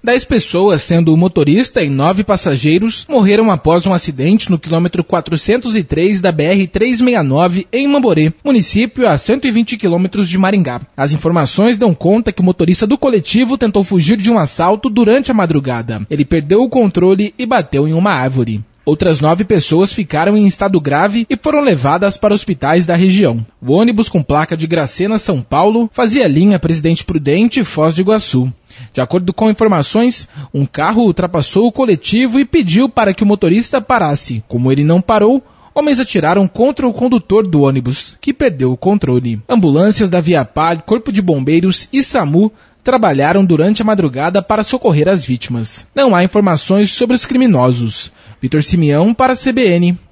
10 pessoas, sendo o motorista e 9 passageiros, morreram após um acidente no quilômetro 403 da BR-369 em Mamborê, município a 120 quilômetros de Maringá. As informações dão conta que o motorista do coletivo tentou fugir de um assalto durante a madrugada. Ele perdeu o controle e bateu em uma árvore. Outras 9 pessoas ficaram em estado grave e foram levadas para hospitais da região. O ônibus com placa de Gracena, São Paulo, fazia linha Presidente Prudente, Foz do Iguaçu. De acordo com informações, um carro ultrapassou o coletivo e pediu para que o motorista parasse. Como ele não parou, homens atiraram contra o condutor do ônibus, que perdeu o controle. Ambulâncias da Viapar, Corpo de Bombeiros e SAMU trabalharam durante a madrugada para socorrer as vítimas. Não há informações sobre os criminosos. Vitor Simeão para a CBN.